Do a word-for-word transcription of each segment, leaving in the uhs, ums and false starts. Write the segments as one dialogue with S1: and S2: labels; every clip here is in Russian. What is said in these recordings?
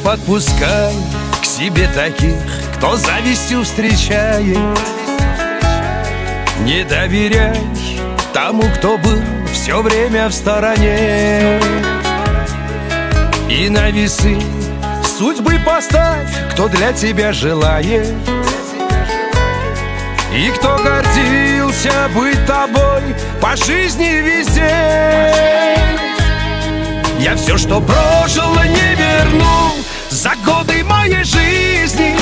S1: подпускай к себе таких, кто завистью встречает. Не доверяй тому, кто был все время в стороне. И на весы судьбы поставь, кто для тебя желает. И кто гордился быть тобой по жизни везде. Я все, что прожил, не верну за годы моей жизни.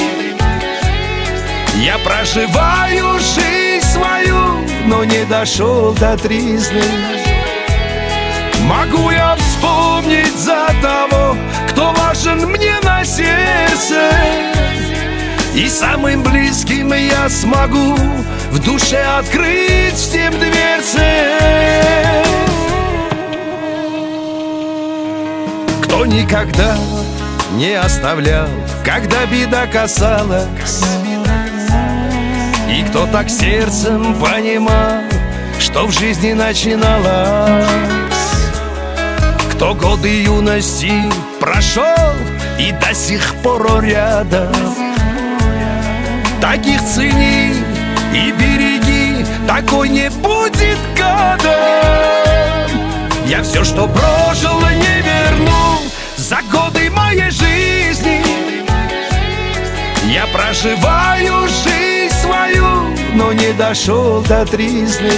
S1: Я проживаю жизнь свою, но не дошел до тризны. Могу я вспомнить за того, кто важен мне на сердце, и самым близким я смогу в душе открыть всем дверцы. Кто никогда не оставлял, когда беда касалась, и кто так сердцем понимал, что в жизни начиналось. Кто годы юности прошел и до сих пор рядом, таких цени и береги, такой не будет гадом. Я все, что прожил, не верну за годы моей жизни. Я проживаю жизнь свою, но не дошел до тризны.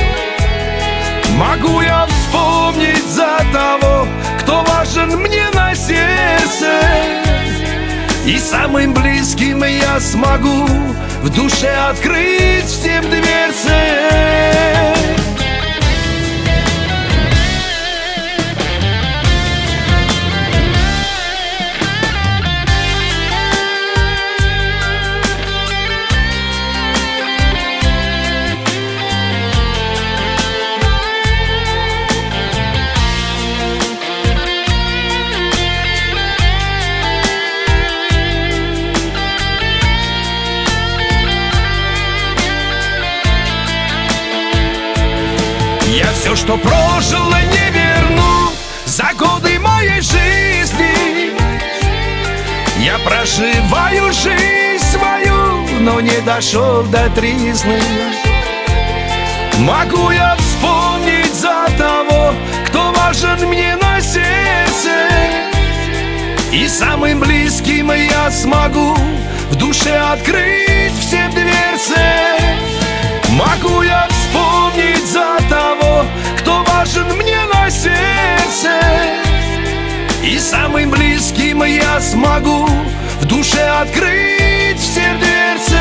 S1: Могу я вспомнить за того, кто важен мне на сердце, и самым близким я смогу в душе открыть всем дверцы. Я все, что прожил, не верну за годы моей жизни. Я проживаю жизнь свою, но не дошел до тризны. Могу я вспомнить за того, кто важен мне на сердце, и самым близким я смогу в душе открыть всем дверцы. Могу я вспомнить за того, кто важен мне на сердце, и самым близким я смогу в душе открыть все дверцы.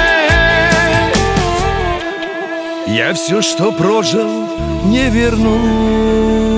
S1: Я все, что прожил, не верну.